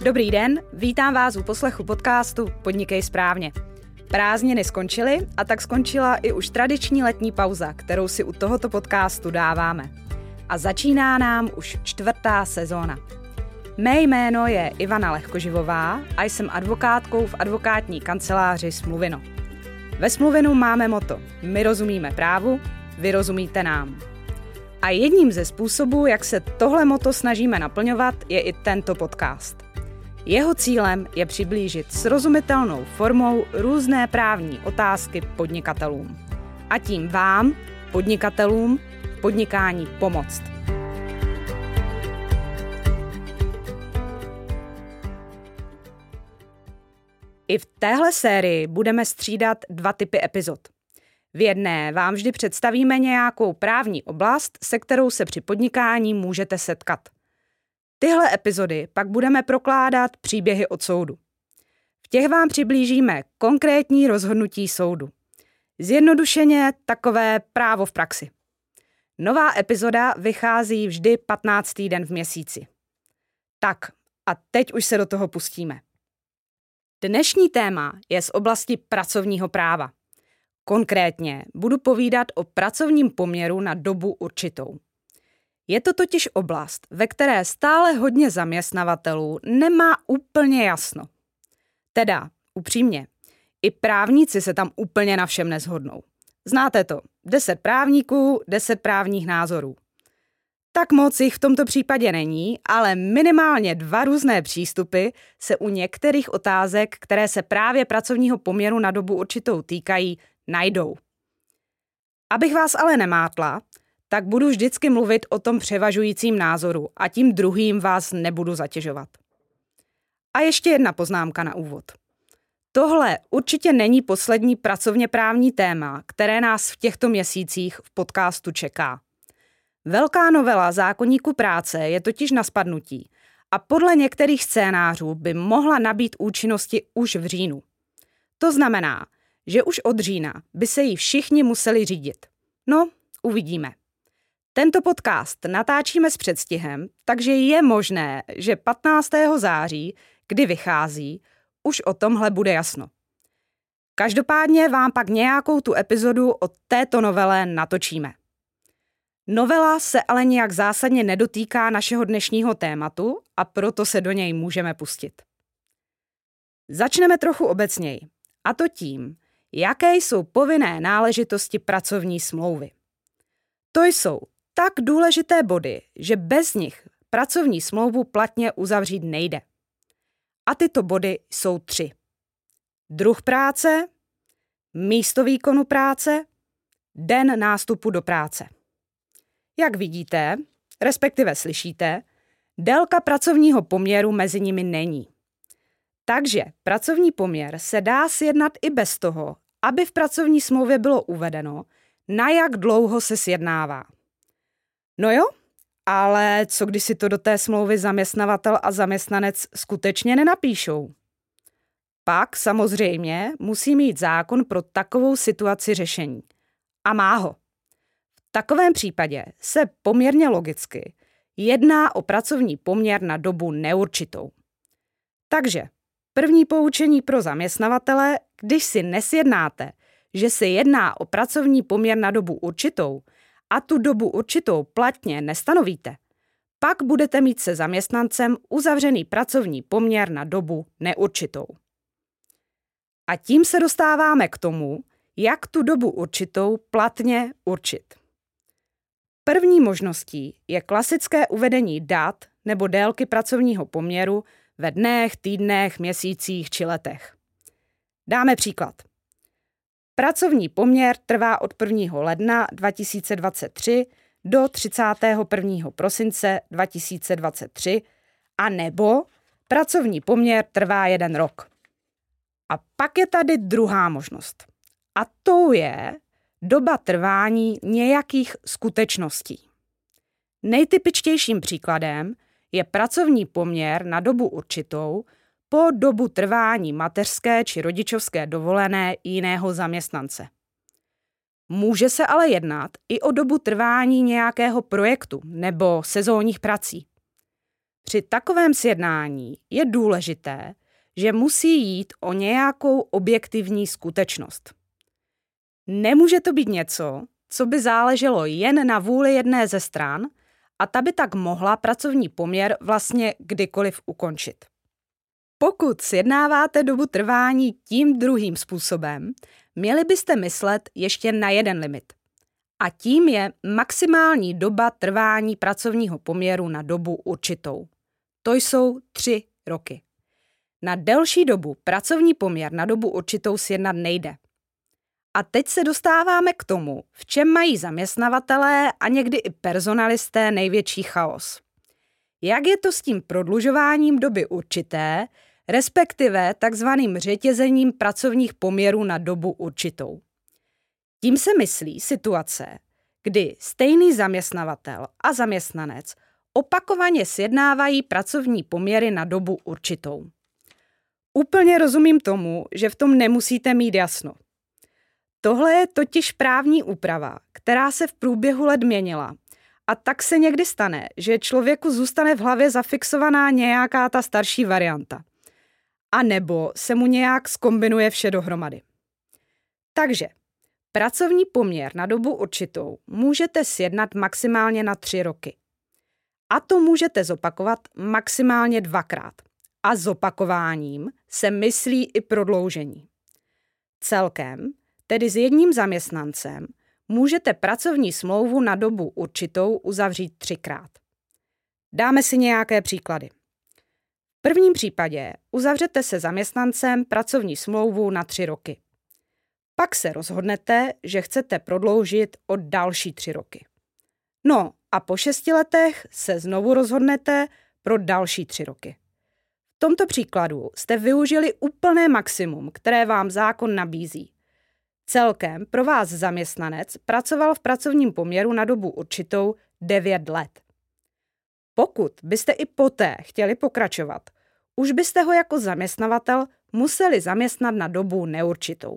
Dobrý den, vítám vás u poslechu podcastu Podnikej správně. Prázdniny skončily a tak skončila i už tradiční letní pauza, kterou si u tohoto podcastu dáváme. A začíná nám už 4. sezóna. Mé jméno je Ivana Lehkoživová a jsem advokátkou v advokátní kanceláři Smluvino. Ve Smluvinu máme motto: my rozumíme právu, vy rozumíte nám. A jedním ze způsobů, jak se tohle motto snažíme naplňovat, je i tento podcast. Jeho cílem je přiblížit srozumitelnou formou různé právní otázky podnikatelům. A tím vám, podnikatelům, v podnikání pomoct. I v téhle sérii budeme střídat 2 typy epizod. V jedné vám vždy představíme nějakou právní oblast, se kterou se při podnikání můžete setkat. Tyhle epizody pak budeme prokládat příběhy od soudu. V těch vám přiblížíme konkrétní rozhodnutí soudu. Zjednodušeně takové právo v praxi. Nová epizoda vychází vždy 15. den v měsíci. Tak a teď už se do toho pustíme. Dnešní téma je z oblasti pracovního práva. Konkrétně budu povídat o pracovním poměru na dobu určitou. Je to totiž oblast, ve které stále hodně zaměstnavatelů nemá úplně jasno. Teda, upřímně, i právníci se tam úplně na všem neshodnou. Znáte to, 10 právníků, 10 právních názorů. Tak moc jich v tomto případě není, ale minimálně 2 různé přístupy se u některých otázek, které se právě pracovního poměru na dobu určitou týkají, najdou. Abych vás ale nemátla, tak budu vždycky mluvit o tom převažujícím názoru a tím druhým vás nebudu zatěžovat. A ještě jedna poznámka na úvod. Tohle určitě není poslední pracovně právní téma, které nás v těchto měsících v podcastu čeká. Velká novela zákoníku práce je totiž na spadnutí a podle některých scénářů by mohla nabýt účinnosti už v říjnu. To znamená, že už od října by se jí všichni museli řídit. No, uvidíme. Tento podcast natáčíme s předstihem, takže je možné, že 15. září, kdy vychází, už o tomhle bude jasno. Každopádně vám pak nějakou tu epizodu o této novele natočíme. Novela se ale nijak zásadně nedotýká našeho dnešního tématu a proto se do něj můžeme pustit. Začneme trochu obecněji, a to tím, jaké jsou povinné náležitosti pracovní smlouvy. To jsou tak důležité body, že bez nich pracovní smlouvu platně uzavřít nejde. A tyto body jsou 3. Druh práce, místo výkonu práce, den nástupu do práce. Jak vidíte, respektive slyšíte, délka pracovního poměru mezi nimi není. Takže pracovní poměr se dá sjednat i bez toho, aby v pracovní smlouvě bylo uvedeno, na jak dlouho se sjednává. No jo, ale co když si to do té smlouvy zaměstnavatel a zaměstnanec skutečně nenapíšou? Pak samozřejmě musí mít zákon pro takovou situaci řešení. A má ho. V takovém případě se poměrně logicky jedná o pracovní poměr na dobu neurčitou. Takže první poučení pro zaměstnavatele, když si nesjednáte, že se jedná o pracovní poměr na dobu určitou a tu dobu určitou platně nestanovíte, pak budete mít se zaměstnancem uzavřený pracovní poměr na dobu neurčitou. A tím se dostáváme k tomu, jak tu dobu určitou platně určit. První možností je klasické uvedení dat nebo délky pracovního poměru ve dnech, týdnech, měsících či letech. Dáme příklad. Pracovní poměr trvá od 1. ledna 2023 do 31. prosince 2023 a nebo pracovní poměr trvá 1 rok. A pak je tady druhá možnost. A tou je doba trvání nějakých skutečností. Nejtypičtějším příkladem je pracovní poměr na dobu určitou po dobu trvání mateřské či rodičovské dovolené jiného zaměstnance. Může se ale jednat i o dobu trvání nějakého projektu nebo sezónních prací. Při takovém sjednání je důležité, že musí jít o nějakou objektivní skutečnost. Nemůže to být něco, co by záleželo jen na vůli jedné ze stran a ta by tak mohla pracovní poměr vlastně kdykoliv ukončit. Pokud sjednáváte dobu trvání tím druhým způsobem, měli byste myslet ještě na jeden limit. A tím je maximální doba trvání pracovního poměru na dobu určitou. To jsou 3 roky. Na delší dobu pracovní poměr na dobu určitou sjednat nejde. A teď se dostáváme k tomu, v čem mají zaměstnavatelé a někdy i personalisté největší chaos. Jak je to s tím prodlužováním doby určité, respektive takzvaným řetězením pracovních poměrů na dobu určitou? Tím se myslí situace, kdy stejný zaměstnavatel a zaměstnanec opakovaně sjednávají pracovní poměry na dobu určitou. Úplně rozumím tomu, že v tom nemusíte mít jasno. Tohle je totiž právní úprava, která se v průběhu let měnila. A tak se někdy stane, že člověku zůstane v hlavě zafixovaná nějaká ta starší varianta. A nebo se mu nějak zkombinuje vše dohromady. Takže pracovní poměr na dobu určitou můžete sjednat maximálně na 3 roky. A to můžete zopakovat maximálně 2krát. A zopakováním se myslí i prodloužení. Celkem, tedy s jedním zaměstnancem, můžete pracovní smlouvu na dobu určitou uzavřít 3krát. Dáme si nějaké příklady. V prvním případě uzavřete se zaměstnancem pracovní smlouvu na 3 roky. Pak se rozhodnete, že chcete prodloužit o další 3 roky. No a po 6 letech se znovu rozhodnete pro další 3 roky. V tomto příkladu jste využili úplné maximum, které vám zákon nabízí. Celkem pro vás zaměstnanec pracoval v pracovním poměru na dobu určitou 9 let. Pokud byste i poté chtěli pokračovat, už byste ho jako zaměstnavatel museli zaměstnat na dobu neurčitou.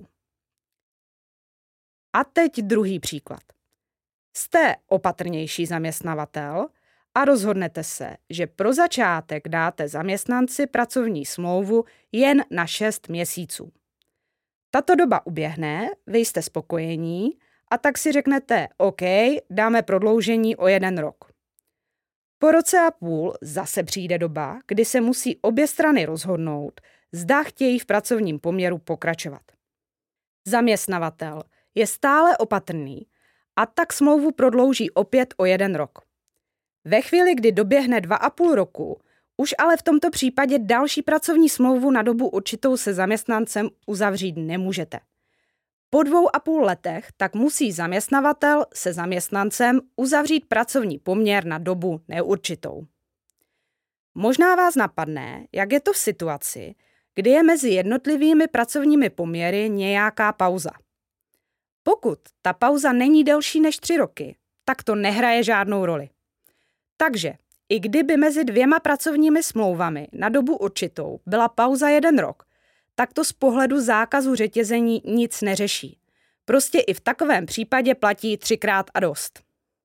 A teď druhý příklad. Jste opatrnější zaměstnavatel a rozhodnete se, že pro začátek dáte zaměstnanci pracovní smlouvu jen na 6 měsíců. Tato doba uběhne, vy jste spokojení a tak si řeknete, OK, dáme prodloužení o 1 rok. Po roce a půl zase přijde doba, kdy se musí obě strany rozhodnout, zda chtějí v pracovním poměru pokračovat. Zaměstnavatel je stále opatrný a tak smlouvu prodlouží opět o 1 rok. Ve chvíli, kdy doběhne 2,5 roku, už ale v tomto případě další pracovní smlouvu na dobu určitou se zaměstnancem uzavřít nemůžete. Po 2,5 letech tak musí zaměstnavatel se zaměstnancem uzavřít pracovní poměr na dobu neurčitou. Možná vás napadne, jak je to v situaci, kdy je mezi jednotlivými pracovními poměry nějaká pauza. Pokud ta pauza není delší než 3 roky, tak to nehraje žádnou roli. Takže i kdyby mezi 2 pracovními smlouvami na dobu určitou byla pauza 1 rok, tak to z pohledu zákazu řetězení nic neřeší. Prostě i v takovém případě platí 3krát a dost.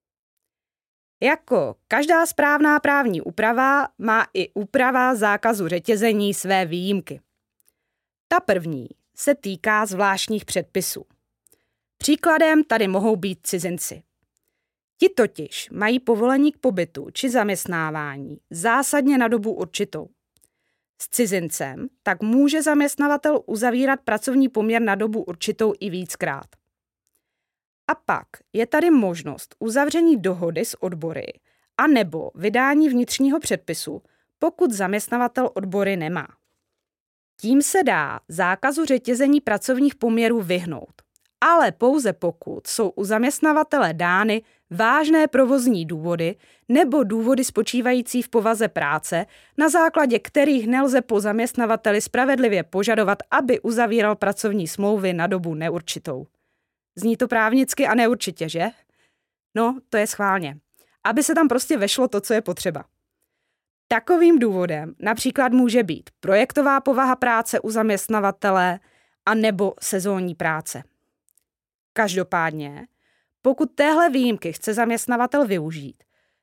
Jako každá správná právní úprava má i úprava zákazu řetězení své výjimky. Ta první se týká zvláštních předpisů. Příkladem tady mohou být cizinci. Ti totiž mají povolení k pobytu či zaměstnávání zásadně na dobu určitou. S cizincem tak může zaměstnavatel uzavírat pracovní poměr na dobu určitou i víckrát. A pak je tady možnost uzavření dohody s odbory a nebo vydání vnitřního předpisu, pokud zaměstnavatel odbory nemá. Tím se dá zákazu řetězení pracovních poměrů vyhnout, ale pouze pokud jsou u zaměstnavatele dány vážné provozní důvody nebo důvody spočívající v povaze práce, na základě kterých nelze po zaměstnavateli spravedlivě požadovat, aby uzavíral pracovní smlouvy na dobu neurčitou. Zní to právnicky a neurčitě, že? No, to je schválně. Aby se tam prostě vešlo to, co je potřeba. Takovým důvodem například může být projektová povaha práce u zaměstnavatele a nebo sezónní práce. Každopádně, pokud téhle výjimky chce zaměstnavatel využít,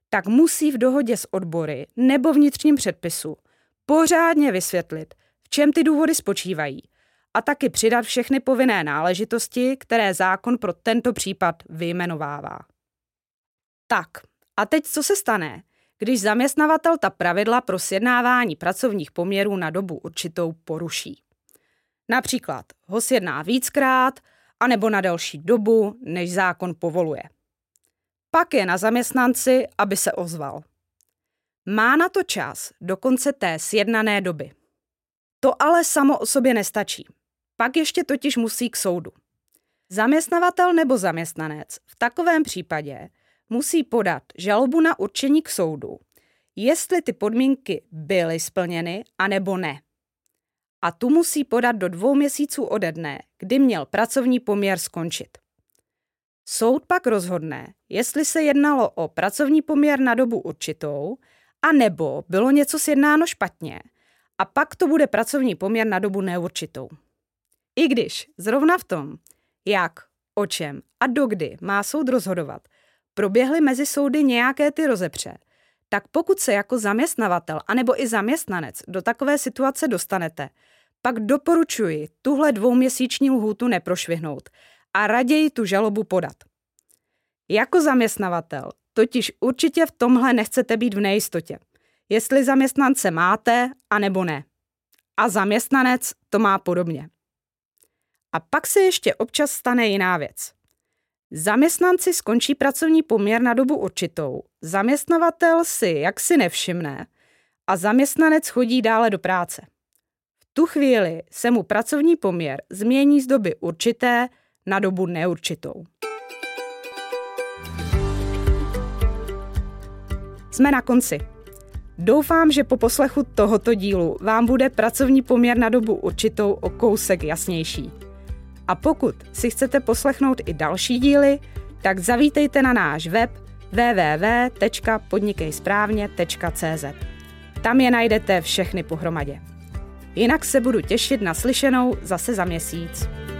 tak musí v dohodě s odbory nebo vnitřním předpisu pořádně vysvětlit, v čem ty důvody spočívají a taky přidat všechny povinné náležitosti, které zákon pro tento případ vyjmenovává. Tak, a teď co se stane, když zaměstnavatel ta pravidla pro sjednávání pracovních poměrů na dobu určitou poruší? Například ho sjedná víckrát, anebo na delší dobu, než zákon povoluje. Pak je na zaměstnanci, aby se ozval. Má na to čas do konce té sjednané doby. To ale samo o sobě nestačí. Pak ještě totiž musí k soudu. Zaměstnavatel nebo zaměstnanec v takovém případě musí podat žalobu na určení k soudu, jestli ty podmínky byly splněny, anebo ne. A tu musí podat do 2 měsíců ode dne, kdy měl pracovní poměr skončit. Soud pak rozhodne, jestli se jednalo o pracovní poměr na dobu určitou, anebo bylo něco sjednáno špatně, a pak to bude pracovní poměr na dobu neurčitou. I když zrovna v tom, jak, o čem a dokdy má soud rozhodovat, proběhly mezi soudy nějaké ty rozepře, tak pokud se jako zaměstnavatel anebo i zaměstnanec do takové situace dostanete, pak doporučuji tuhle 2měsíční lhůtu neprošvihnout a raději tu žalobu podat. Jako zaměstnavatel totiž určitě v tomhle nechcete být v nejistotě, jestli zaměstnance máte, anebo ne. A zaměstnanec to má podobně. A pak se ještě občas stane jiná věc. Zaměstnanci skončí pracovní poměr na dobu určitou, zaměstnavatel si jaksi nevšimne a zaměstnanec chodí dále do práce. V tu chvíli se mu pracovní poměr změní z doby určité na dobu neurčitou. Jsme na konci. Doufám, že po poslechu tohoto dílu vám bude pracovní poměr na dobu určitou o kousek jasnější. A pokud si chcete poslechnout i další díly, tak zavítejte na náš web www.podnikejsprávně.cz. Tam je najdete všechny pohromadě. Jinak se budu těšit na slyšenou zase za měsíc.